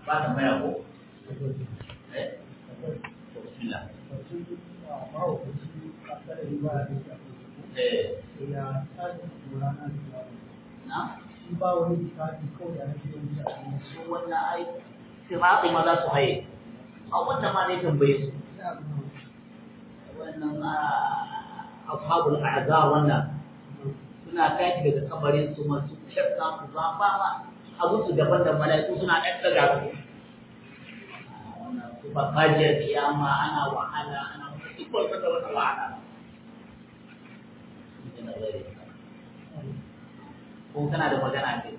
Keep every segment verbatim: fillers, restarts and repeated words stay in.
ba ta maya ko eh bismillah eh ya tsari rana na shi ba wani tsari kawai da ake yin sa su wannan ai sirati ma za su haye a wannan ma ne tambaye su wannan ashabul a'za wannan suna tashi daga kabarin su masu shakka su zafa ma abu su daban da malaiku suna ɗaɗɗaga su wannan su ba fajiyar kiyama ana wahala ana wani ikon da wata wahala ko kana da magana ce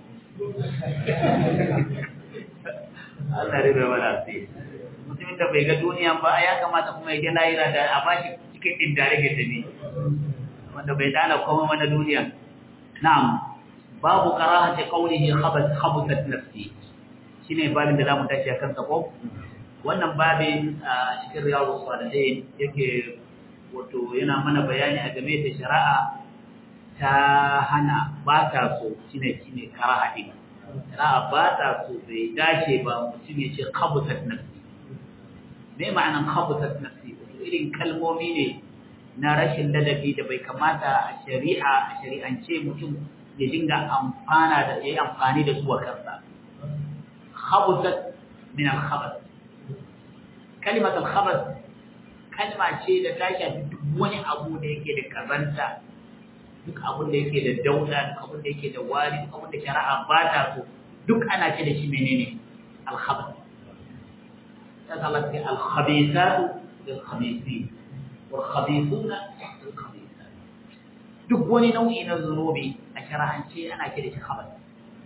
Allah ya rubuta mana sai mutumin da bai ga duniya ba ya kamata kuma ya ga lahira da a bashi cikin din dare ga tabi wanda bai dana komai mana duniya na'am babu karahati qawlihi khabat khabasat nafsi shine babin da zamu tashi akan sa ko wannan babin cikin riyadus salihin yake wato yana mana bayani a game da shari'a ta hana ba ta so shine shine karahati shari'a ba ta so bai dace ba mutum ya ce khabasat nafsi me ma'anan khabasat nafsi irin kalmomi ne na rashin ladabi da bai kamata a shari'a a shari'ance mutum ya dinga amfana da yayi amfani da su a kansa khabasat min al-khabath kalimat al-khabath kalma ce da ta shafi duk wani abu da yake da kazanta duk abin da yake da dauda duk abin da yake da wari duk abin da shari'a ba ta so duk ana ce da shi menene al-khabath ta Allah ce al-khabithatu lil-khabithin wal-khabithuna lil-khabithat duk wani nau'i na zunubi a shari'ance ana ce da shi khabath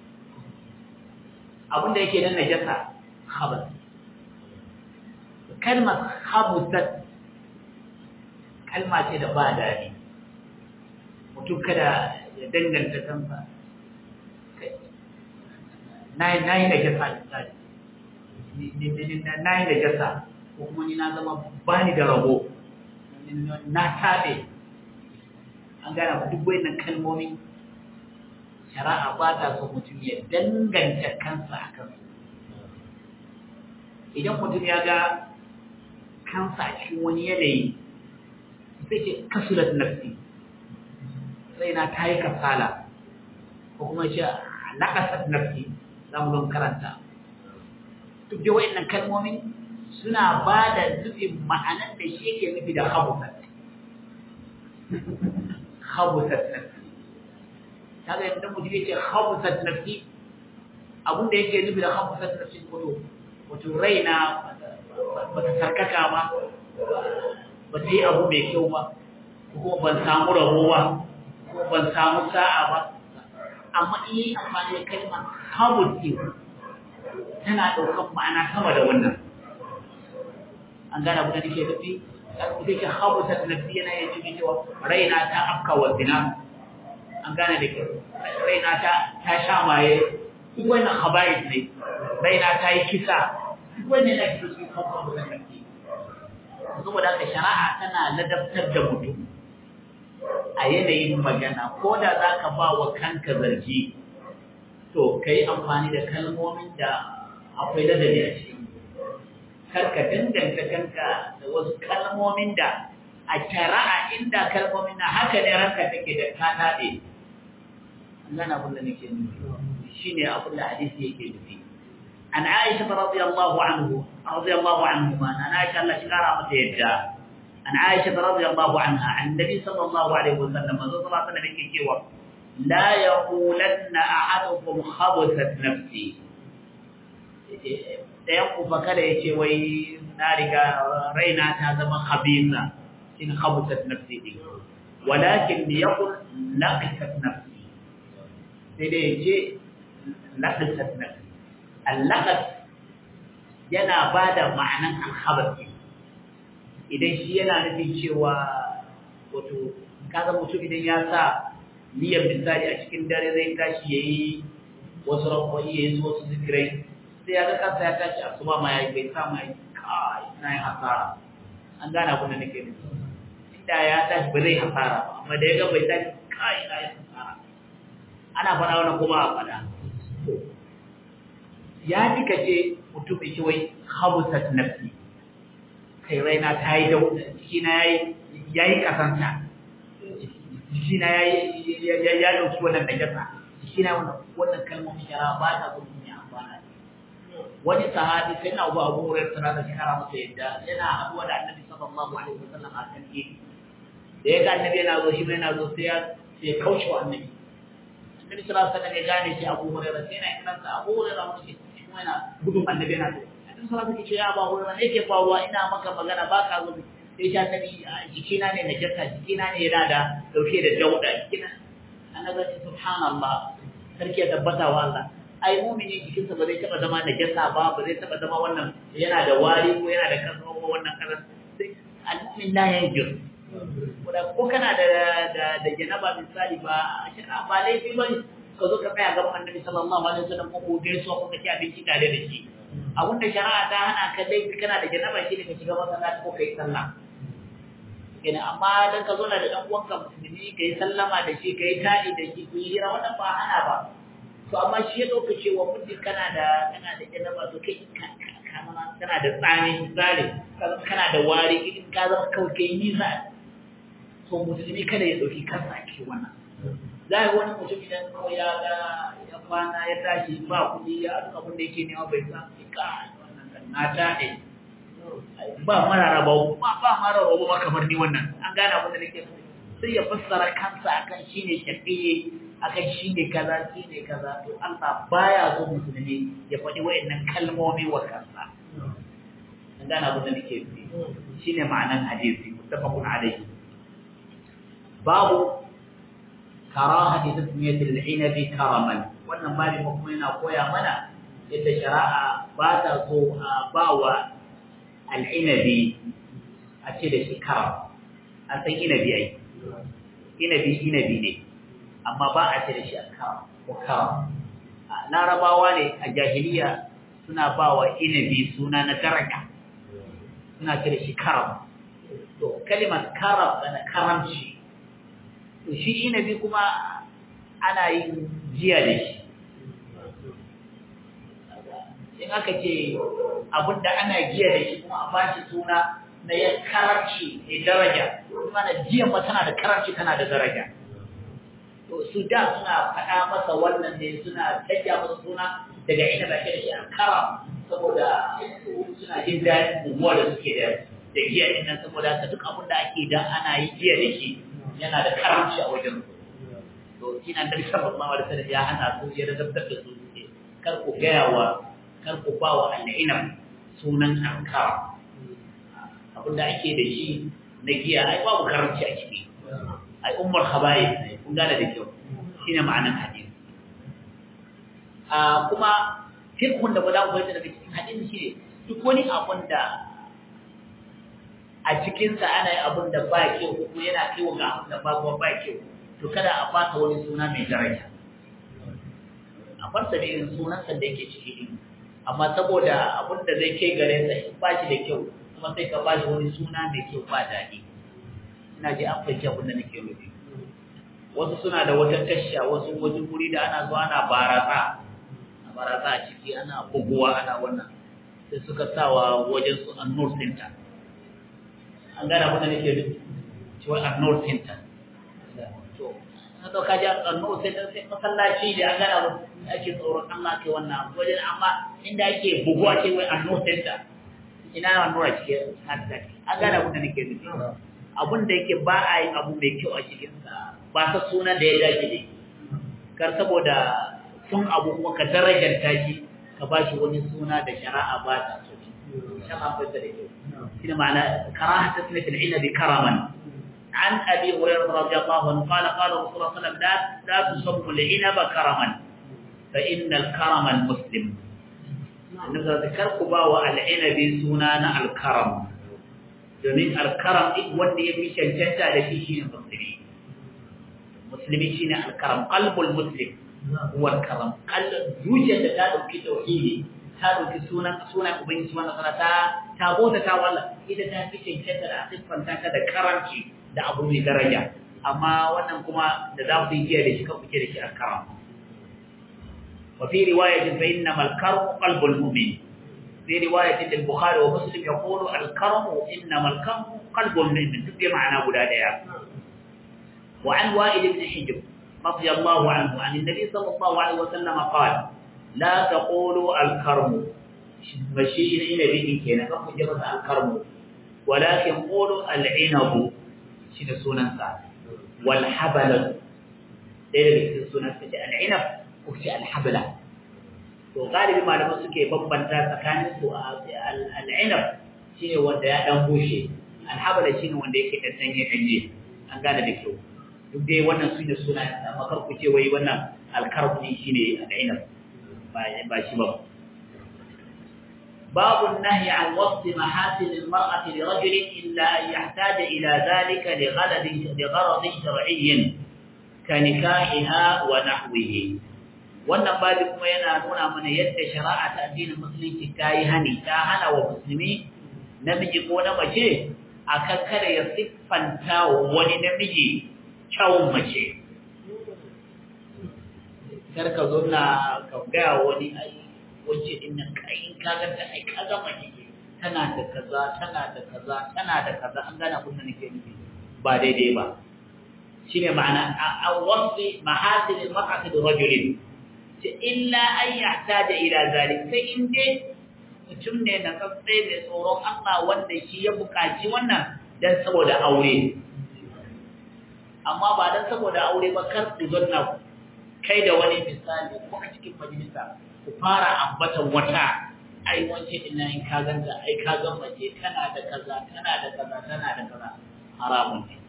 abin da yake da najasa khabath kalmar khabuthat kalma ce da ba daɗi mutum kada ya danganta kansa na yi da jasa misali na yi da jasa ko kuma ni na zama ba ni da rabo na taɓe an gana ku duk wayannan kalmomi shari'a ba ta so mutum ya danganta kansa a kansu idan mutum ya ga kansa a cikin wani yanayi sai ce kasulat nafsi raina ta yi kasala ko kuma ce naƙasat nafsi za mu don karanta duk da wa'annan kalmomin suna ba da zubin ma'anar da shi yake nufi da habusat habusat nafsi ta ga yadda mutum yake habusat nafsi abinda yake nufi da habusat nafsi wato wato raina ba ta sarkaka ba ba ta yi abu mai kyau ba ko ban samu rabo ba ko ban samu sa'a ba amma in yi amfani da kalmar habusat tana ɗaukar ma'ana sama da wannan an gane abu da nake nufi ita ce habusat nafsi yana yin cikin cewa raina ta afka wa zina an gane da kyau raina ta ta sha maye duk wannan habais ne raina ta yi kisa duk wannan yana cikin cikin habusat nafsi saboda haka shari'a tana ladabtar da mutum a yanayin magana ko da za ka ba wa kanka zargi to ka yi amfani da kalmomin da akwai ladabi a cikin karka danganta kanka da wasu kalmomin da a shari'a inda kalmomin na haka ne ranka take da ka taɗe an gane abin da nake nufi shi ne abin da hadisi yake nufi an aisha radiyallahu anhu radiyallahu anhu ma na aisha Allah shi kara mata yadda an aisha radiyallahu anha annabi sallallahu alaihi wasallam manzo sallallahu alaihi wasallam yake cewa la yaqulanna ahadukum khabasat nafsi dayan ku fa kada yace wai na riga raina ta zama khabisa in khabasat nafsi din walakin yaqul naqisat nafsi sai dai yace naqisat nafsi al-laqas yana bada ma'anan al-khabath idan shi yana nufin cewa wato kaga mutum idan ya sa niyyar misali a cikin dare zai tashi yayi wasu rakwa'i yayi wasu zikirai sai ya ga kansa ya tashi a suba ma yayi bai samu yayi kai ina yin hasara an gane abin da nake nufi inda ya tashi ba zai hasara ba amma da ya ga bai tashi kai ina yin hasara ana faɗa wannan kuma a faɗa ya fi kace mutum ya ce wai khabusat nafsi kai raina ta yi da jikina yayi yayi kasanta jikina yayi ya ya dauki wannan najasa jikina wannan wannan kalmomin shara ba ta gudu ne amfana wani sahabi sai na Abu Abu Hurairah da shara masa yadda yana haduwa da Annabi sallallahu alaihi wasallam a kan gidi da ya ga Annabi yana zo shi mai yana zo sai ya sai kauce wa Annabi Annabi sallallahu alaihi wasallam ya gane shi Abu Hurairah sai na kiran sa Abu Hurairah mutum kuma yana gudun Annabi yana zo Annabi sallallahu alaihi wasallam ya ce ya Abu Hurairah ne ke faruwa ina maka magana baka zo sai ya tabi jikina ne najasa jikina ne yana da dauke da dauda jikina Annabi subhanallah sarki ya tabbata wa Allah ai mu'mini jikinsa ba zai taba zama najasa ba ba zai taba zama wannan yana da wari ko yana da kanzo ko wannan kalan sai al-mu'min la yajur ko kana da da da janaba misali ba shara ba laifi ba ka zo ka tsaya gaban Annabi sallallahu alaihi wasallam ko gobe so ko kace abinci tare da shi abun da shari'a ta hana ka dai kana da janaba shi ne ka shiga masallaci ko kai sallah kenan amma dan ka zo na da dan uwanka musulmi kai sallama da shi kai tadi da shi ku yi hira wannan ba ana ba to amma shi ya dauka cewa mutum kana da kana da janaba to kai kana kana da tsani tsare kana da wari in ka zama kawai kai nisa to musulmi kada ya dauki kansa ke wannan zai wani mutum idan kawai ya ga ya kwana ya tashi ba kudi ya duk abin da yake nema bai san ka wannan kan na tade ba marara ba ba ba marara ba kamar ni wannan an gane abin da nake sai ya fassara kansa akan shine shafi'i akan shine kaza shine kaza to Allah baya so musulmi ya faɗi wayannan kalmomi wa kansa an gane abin da nake shine ma'anan hadisi muttafaqun alayhi babu karahati tasmiyat al-inabi karaman wannan bari kuma yana koya mana yadda shari'a ba ta so a bawa al-inabi a ce da shi karam an san inabi ai inabi inabi ne amma ba a ce da shi karam ko karam larabawa ne a jahiliya suna bawa inabi suna na daraja suna ce da shi karam to kalimar karam da karamci to shi inabi kuma ana yin jiya da shi in aka ce abinda ana jiya da shi kuma a bashi suna na ya karanci da daraja kuma na jiya ma tana da karanci tana da daraja to su da suna faɗa masa wannan ne suna canja masa suna daga ina ba shi da shi an kara saboda suna jin daɗin abubuwa da suke da da giya din nan saboda haka duk abin da ake da ana yi jiya da shi yana da karanci a wajen to shi nan da sallallahu alaihi wasallam ya hana su ya rabtar da su kar ku gaya wa kar ku ba wa al'inam sunan ankara abinda ake da shi na giya ai babu karanci a ciki ai ummul khaba'ith ne kun gane da kyau shine ma'anar hadisi a kuma fiqhun da guda koyar daga cikin hadisi shine duk wani abun da a cikin sa ana yi abun da ba kyau ko yana kaiwa ga abun da ba ba kyau to kada a fata wani suna mai daraja a farsa da irin sunan sa da yake ciki din amma saboda abun da zai kai gare sa ba shi da kyau kuma sai ka bashi wani suna mai kyau ba daɗi ina ji an fahimci abin da nake nufi wasu suna da wata tasha wasu wajen wuri da ana zuwa ana baratsa a baratsa a ciki ana buguwa ana wannan sai suka sawa wajen su annur center an gane abin da nake nufi cewa annur center to na dauka ji annur center sai masallaci da an gane abin ake tsoron Allah ke wannan wajen amma inda ake buguwa ce wai annur center ina na nura cikin hadisi an gane abin da nake nufi abin da yake ba a yi abu mai kyau a cikin sa ba ta suna da ya dace ne kar saboda sun abu kuma ka darajanta shi ka ba shi wani suna da shari'a ba ta so shari'a ba ta da kyau shine ma'ana karahatu tasmiyat al-ilm bi karaman an abi hurairah radiyallahu anhu qala qala rasulullah sallallahu alaihi wasallam la tusammu al-inaba karaman fa inna al-karama al-muslim annabi da karku ba wa al'inabi suna na al-karam domin al-karam din wanda ya fi cancanta da shi shine musulmi musulmi shine al-karam qalbul muslim huwa al-karam qalb zuciyar da ta dauki tauhidi ta dauki sunan sunan ubangiji subhanahu wa ta'ala ta bota ta walla ita ta fi cancanta da siffanta ta da karanci da abu mai daraja amma wannan kuma da za ku yi jiya da shi kan kuke da shi al-karam وفي رواية فإنما الكرم قلب المؤمن في رواية البخاري ومسلم يقول الكرم إنما الكرم قلب المؤمن تبقى معنا بلادها. وعن وائل بن حجر رضي الله عنه عن النبي صلى الله عليه وسلم قال لا تقولوا الكرم مشيئين إلى به كينا كم جرد الكرم ولكن قولوا العنب شنو سننسى والحبل دير سننسى العنب وشي الحبل وغالبا ما لما suke bambanta tsakanin su al-inab shine wanda ya dan bushe al-habala shine wanda yake da sanye danye an gane da kyau duk dai wannan su ne suna amma kar ku ce wai wannan al-karb ne shine al-inab ba ba shi ba باب النهي عن وصف محاسن المرأة لرجل إلا أن يحتاج إلى ذلك لغرض لغرض شرعي كنكاحها ونحوه. wannan babu kuma yana nuna mana yadda shari'a ta addinin musulunci ta yi hani ta hana wa musulmi namiji ko na mace akan kada ya siffanta wa wani namiji kyawun mace. Kar ka zo na ka gaya wani ai wacce din nan kai ka ga ta ai ka ga mace tana da kaza tana da kaza tana da kaza an gana kun nake nufi ba daidai ba shine ma'ana an wasi mahasin al-mar'ati bi rajulin illa an yahtaja ila zalik sai in dai mutum ne na kafe mai tsoron Allah wanda shi ya buƙaci wannan dan saboda aure amma ba dan saboda aure ba kar ku zanna kai da wani misali ko a cikin majalisa ku fara ambatan wata ai wance ina in ka ganta ai ka ga mace tana da kaza tana da kaza tana da kaza haramun ne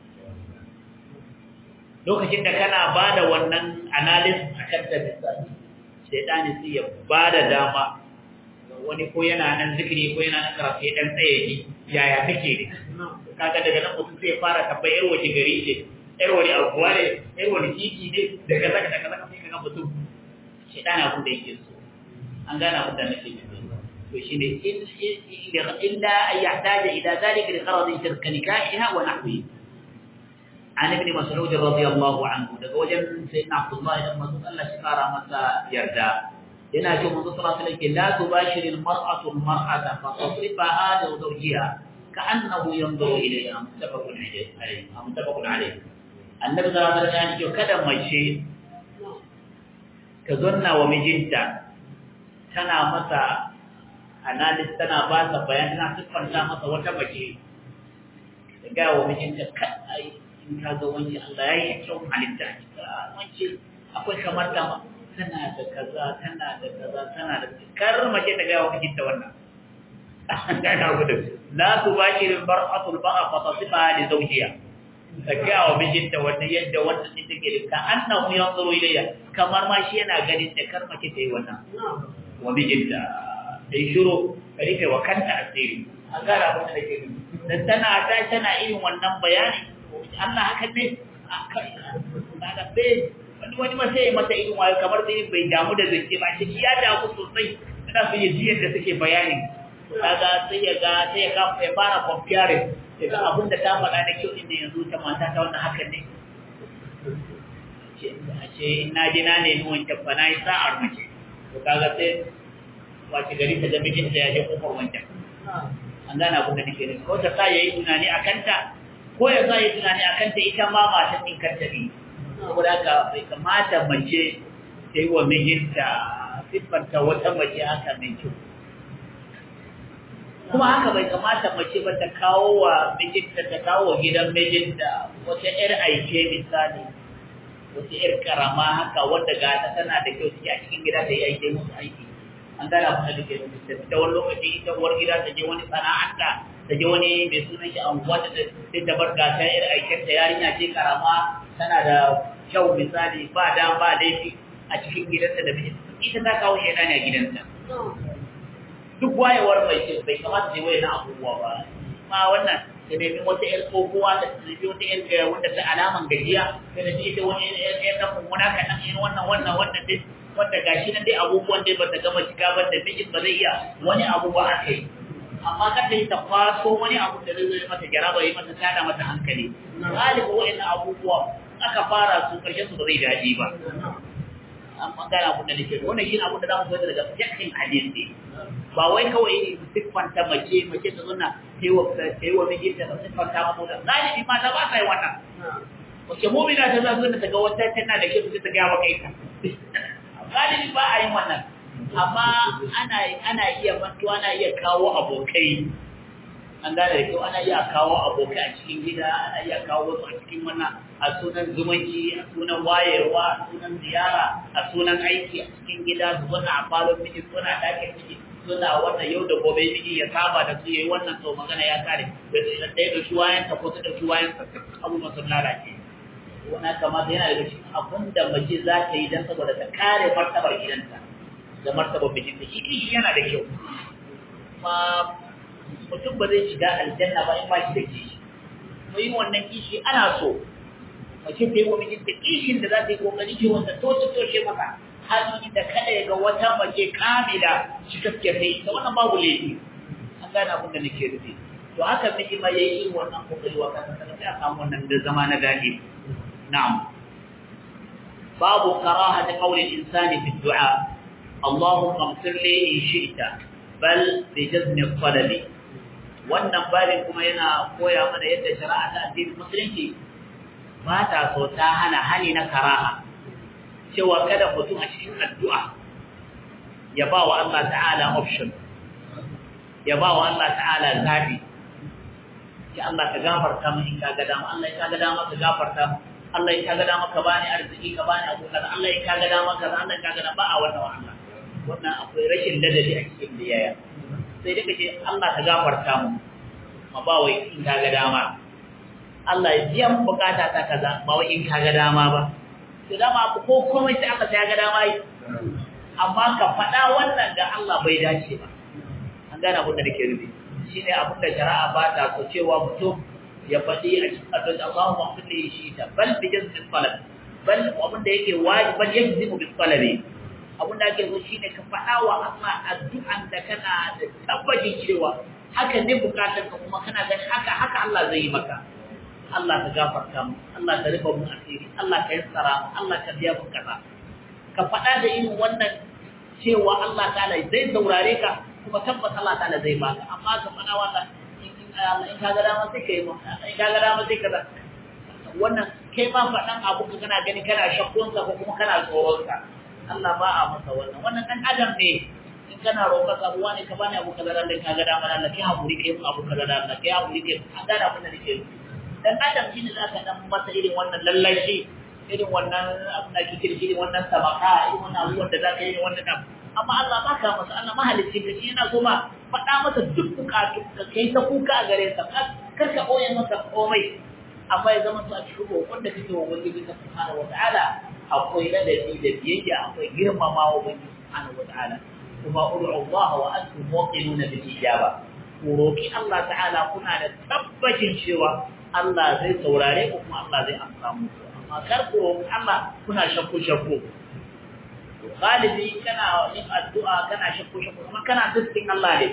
lokacin da kana bada wannan analysis akan da misali shaydani sai ya bada dama wani ko yana nan zikiri ko yana nan karatu ya dan tsaye ni yaya kake ne kaga daga nan mutum sai fara tabbayar wace gari ce yar wani abuwa ne yar wani titi ne daga zaka daga zaka sai kaga mutum shaydani abun da yake so an gana abun da nake nufi to shine illa ay yahtaja ila zalika li gharadin shirka nikahiha wa nahwihi. عن ابن مسعود رضي الله عنه daga wajen sayyidina Abdullah ibn Mas'ud Allah shi kara masa yarda yana cewa manzo sallallahu alaihi wasallam la tubashiril mar'atu al-mar'ata fa tasrifa hada zawjiha ka'annahu yanzuru ilayha muttafaqun alayhi muttafaqun alayhi annabi sallallahu alaihi wasallam ya kada mace ta zanna wa mijinta tana masa analysis tana ba ta bayani tana siffanta masa wata mace ga wa mijinta kai in ka ga wani Allah ya yi kyau halitta wance akwai kamar ta tana da kaza tana da kaza tana da kar mace ta ga wa mijinta wannan kana gudu la tubashir al-mar'atu al-ba'a fa tasifa li zawjiha ta ga wa mijinta wannan yadda wannan ne take da ka annahu yanzuru ilayya kamar ma shi yana ganin da kar mace ta yi wannan wa mijinta dai shiru kai kai wa kanta asiri an gara abin da take dan tana ta tana irin wannan bayani Allah haka ne daga sai wani wani ma sai mata irin wayo kamar sai bai damu da zance ba shi ya damu sosai ina so ya ji yadda suke bayani kaga sai ya ga sai ya ka ya fara comparing daga abin da ta faɗa da kyau inda yanzu ta mata ta wannan haka ne ce ina ji na ne nuwan tabba na yi sa'ar mace to kaga sai wace gari ta da mijin da ya je kofar wancan an gana abin da nake nufi ko ta sa yayi tunani akan ta ko ya sa yi tunani a kanta ita ma matan ɗin kanta ne saboda haka bai kamata mace ta yi wa mijinta siffanta wata mace haka mai kyau kuma haka bai kamata mace ba ta kawo wa mijinta ta kawo wa gidan mijinta wata ƴar aike misali wata ƴar karama haka wanda gata tana da kyau take a cikin gida ta yi aike musu aiki an gana kuma da ke da wani lokaci ita uwar gida ta je wani sana'anta ta je wani mai sunan shi anguwa da sai ta bar gasa yar aikenta yarinya ce karama tana da kyau misali ba da ba laifi a cikin gidanta da miji ita ta kawo yana ne a gidanta duk wayewar mai ce bai kamata ta waye na abubuwa ba ma wannan da nemi wata yar tsohuwa da ta nemi wata yar gaya wanda ta alaman gajiya da na ita wani yar yar dan mummuna ka dan irin wannan wannan wannan dai wanda gashi nan dai abubuwan dai ba ta gama shiga ba da mijin ba zai iya wani abu ba a kai amma kada yi ta faso wani abu da zai mata jaraba yi mata tada mata hankali galiba wa'annan abubuwa aka fara su karshen su ba zai daɗi ba amma gana abin da nake wannan shi abin da za mu koyar daga fiqhin hadisi ba wai kawai siffanta mace mace ta zuna sai wa sai wa miji ta siffanta mu da galibi mata ba sai wannan wace mu'mina ta za su ta ga wata tana da kyau ta ga maka ita galibi ba a yin wannan amma ana ana iya mantuwa ana iya kawo abokai an gane da kyau ana iya kawo abokai a cikin gida ana iya kawo wasu a cikin wannan a sunan zumunci a sunan wayewa a sunan ziyara a sunan aiki a cikin gida su zuna a falon miji suna ɗakin miji suna wannan yau da gobe miji ya saba da su yayi wannan to magana ya kare da su da ɗaya da shi wayan ta ko ta ɗauki wayan ta abubuwan sun lalace wannan kamata yana daga cikin abin da mace za ta yi don saboda ta kare martabar gidanta da martabar mijinta shi kishi yana da kyau ma mutum ba zai shiga aljanna ba in ba shi da kishi mu yi wannan kishi ana so mace ta yi wa mijinta kishin da za ta yi kokari ce wanda toshe toshe maka hannu da kada ya ga wata mace kamila cikakkiyar ta ita wannan babu laifi an gane abin da nake rufe to haka miji ma yayi irin wannan kokari wa kansa sai a samu wannan da zama na dadi na'am babu karahati qawli al-insani fi ad-du'a Allahumma ighfir li in shi'ta bal bi jazmi al-qadami wannan babin kuma yana koya mana yadda shari'a ta addinin musulunci ba ta so ta hana hani na karaha cewa kada mutum a cikin addu'a ya ba wa Allah ta'ala option ya ba wa Allah ta'ala zabi ya Allah ka gafarta min in ka ga dama Allah ya ka ga dama ka gafarta Allah ya ka ga dama ka bani arziki ka bani abu kaza Allah ya ka ga dama kaza Allah ya ka ga dama ba a wannan wa Allah wannan akwai rashin ladabi a cikin biyayya sai dai kace Allah ka gafarta mu ma ba wai in ka ga dama Allah ya biya mu bukata ta kaza ba wai in ka ga dama ba to dama ko komai sai aka sai ga dama yi amma ka faɗa wannan ga Allah bai dace ba an gane abin da nake rubi shine abin da shari'a ba ta so cewa mutum ya faɗi a cikin addu'a Allahumma qulli shi ta bal bi jazmi talab bal abin da yake wajiban yajzimu bi talabi abin da ake so shine ka faɗa wa Allah addu'an da kana da tabbacin cewa haka ne bukatar ka kuma kana ganin haka haka Allah zai yi maka Allah ka gafarta mu Allah ka rufe mu asiri Allah ka yassara mu Allah ka biya mu kaza ka faɗa da irin wannan cewa Allah ta'ala zai saurare ka kuma tabbata Allah ta'ala zai baka amma ka faɗa wannan in ka ga dama sai kai mu in ka ga dama sai kaza wannan kai ma faɗan abu ka kana gani kana shakkun sa ko kuma kana tsoron sa Allah ba a masa wannan wannan dan adam ne in kana roƙar abuwa ne ka bani abu kaza dan ka ga dama Allah kai hakuri kai mu abu kaza dan Allah kai hakuri kai an gane abin da nake dan adam shine zaka dan masa irin wannan lallashi irin wannan abin da kike irin wannan sabaka irin wannan abubuwan da zaka yi wannan abu amma Allah ba ka masa Allah mahalicci ka shi yana so ma faɗa masa duk bukatu ka kai ta kuka a gare sa kar ka boye masa komai amma ya zama su a cikin roƙon da kake wa Ubangiji ta subhanahu wata'ala akwai ladabi da biyayya akwai girmama wa Ubangiji subhanahu wata'ala kuma ud'u Allah wa antum muqinuna bil ijaba ku roki Allah ta'ala kuna da tabbacin cewa Allah zai saurare ku kuma Allah zai amsa muku amma kar ku roki Allah kuna shakku shakku galibi kana yin addu'a kana shakku shakku kuma kana tasbih Allah ne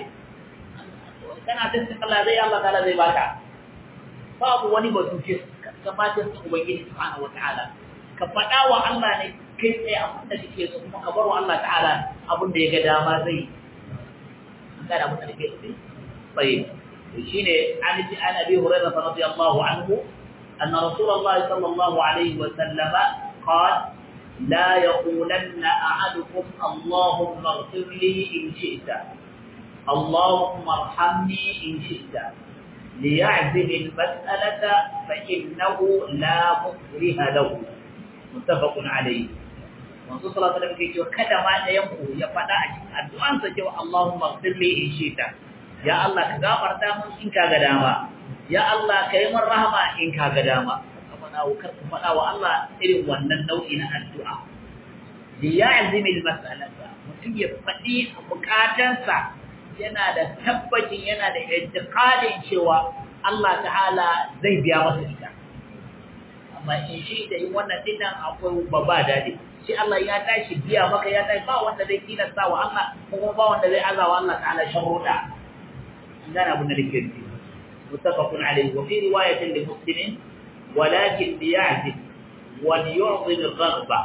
kana tasbih Allah zai Allah ta'ala zai baka babu wani batu ke gabatar da Ubangiji subhanahu wataala ka faɗa wa Allah ne kai tsaye abin da kake so kuma ka bar wa Allah ta'ala abin da ya ga dama zai kada abin da kake so sai shine an ji an Abi Hurairah radiyallahu anhu anna Rasulullah sallallahu alaihi wa sallam qala la yaqulanna ahadukum Allahumma ighfir li in shi'ta Allahumma arhamni in shi'ta ليعزم المسألة فإنه لا مكره له متفق عليه manzo sallallahu alaihi wasallam yake kada ma da yanku ya fada a cikin addu'ansa cewa Allahumma ighfir li in shi'ta ya Allah ka gafarta mun in ka ga dama ya Allah ka yi min rahama in ka ga dama kuma na kar ku fada wa Allah irin wannan nau'i na addu'a li ya'zim al-mas'alata mutum ya fadi bukatansa yana da tabbacin yana da i'tiqadin cewa Allah ta'ala zai biya masa ita amma in shi da yin wannan dinnan akwai babba dadi shi Allah ya tashi biya maka ya tashi ba wanda zai tilasta wa Allah kuma ba wanda zai azawa Allah ta'ala sharuda ngana abun da yake yi muttafaqun alayhi wa fi riwayatin li muslimin walakin liya'zim wa liyu'zim ar-raghba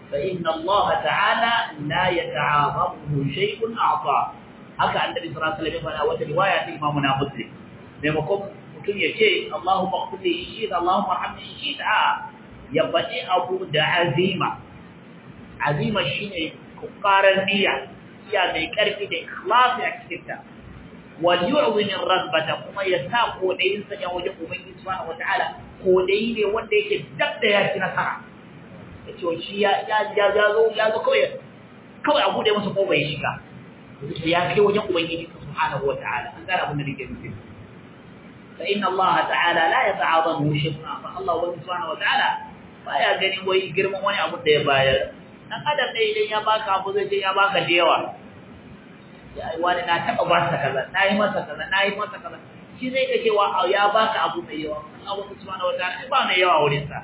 فإن الله تعالى لا يتعاظمه شيء أعطاه haka annabi sallallahu alaihi wasallam ya faɗa wata riwaya ta Imam Muslim maimakon mutum ya ce Allahumma ighfir li shi Allahumma arhamni shi a ya faɗi abu da azima azima shine kokarin niyya iya mai karfi da ikhlasi a cikin ta wal yu'zim ar-rabbata kuma ya sa kodayin sa ya wajen ubangiji subhanahu wataala kodayi ne wanda yake dabda ya ci nasara yace shi ya ya ya zo ya zo kawai kawai abu da masa ko bai shiga ya kai wajen ubangiji subhanahu wataala an gara abin da yake nufi fa inna Allah ta'ala la yata'azamu shay'an fa Allah subhanahu wataala baya ganin wai girman wani abu da ya bayar dan adam dai idan ya baka abu zai ce ya baka da yawa ya ai wani na taba ba sa kaza nayi masa kaza nayi masa kaza shi zai ga cewa ya baka abu da yawa Allah subhanahu wataala ba mai yawa wurin sa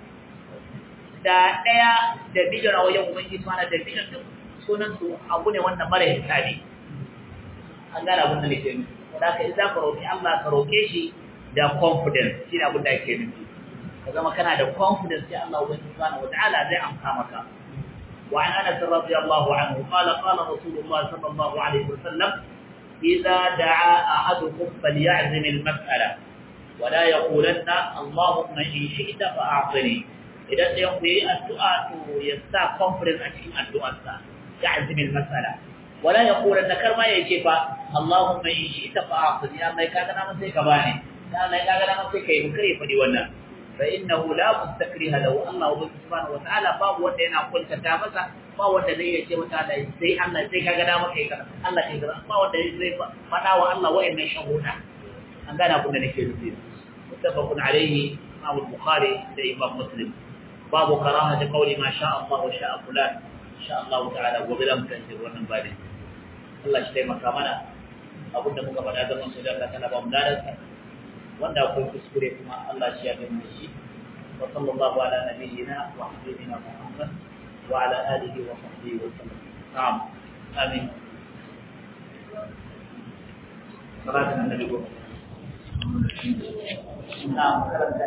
da daya da bijan wajen ubangiji subhanahu da bijan duk sunan su abu ne wanda mara hisabi an gane abin da nake nufi da ka idan ka roki Allah ka roke shi da confidence shi ne abin da yake nufi ka zama kana da confidence sai Allah subhanahu wataala zai amsa maka wa an Anas radiyallahu anhu qala qala Rasulullah sallallahu alaihi wasallam idza da'a ahadukum falyazim al-mas'ala wa la yaqulanna Allahumma in shi'ta fa'atini idan sai ku yi addu'a to ya sa confidence a cikin addu'arsa ya'zim al-mas'ala wala yaqulanna karma yake fa Allahumma in shi'ta fa'atini Allah ka gana mun sai ka bani dan Allah ka gana mun sai kai kare fadi wannan fa innahu la mustakriha lahu Allah subhanahu wa ta'ala babu wanda yana kuntata masa ba wanda zai yace mata Allah sai Allah sai ka gana maka kai Allah kai gana ba wanda zai fada wa Allah wa'annan shahuda an gana kun da nake nufi muttafaqun alayhi Imam Bukhari da Imam Muslim babu karahati qawli ma sha Allah wa sha fulan insha Allah ta'ala gobe da mutan ji wannan bane Allah shi taimaka mana abinda muka faɗa da mun da Allah ta'ala ba mu dadarsa wanda akwai kuskure kuma Allah shi ya gani shi wa sallallahu ala nabiyyina wa habibina Muhammad wa ala alihi wa sahbihi wa sallam na'am amin salatu annabi na'am